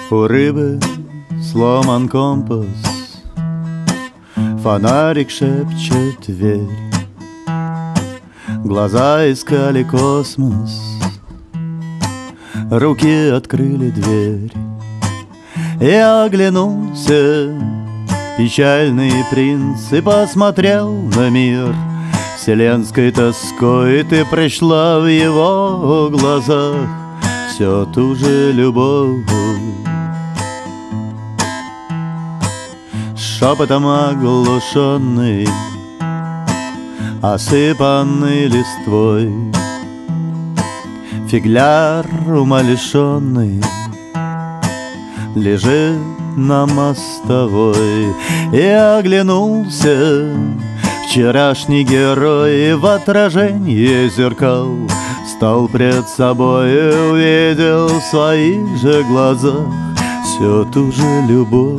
У рыбы сломан компас, фонарик шепчет дверь. Глаза искали космос, руки открыли дверь. Я оглянулся, печальный принц, и посмотрел на мир вселенской тоской. Ты пришла в его глазах все ту же любовь. Шепотом оглушенный, осыпанный листвой, фигляр умалишенный лежит на мостовой. Я оглянулся, вчерашний герой в отражении зеркал стал пред собой и увидел в своих же глазах все ту же любовь.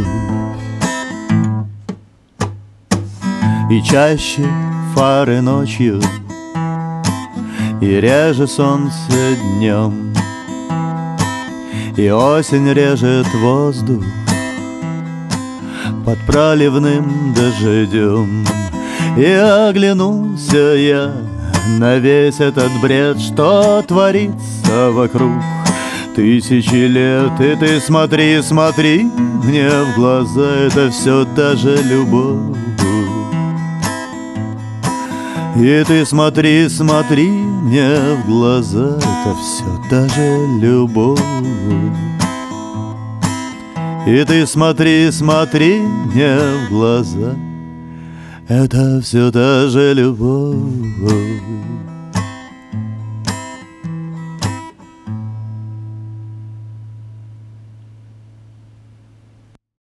И чаще фары ночью, и реже солнце днем, и осень режет воздух под проливным дождем. И оглянулся я на весь этот бред, что творится вокруг тысячи лет. И ты смотри, смотри мне в глаза, это все та же любовь. И ты смотри, смотри мне в глаза, это все та же любовь. И ты смотри, смотри мне в глаза, это все та же любовь.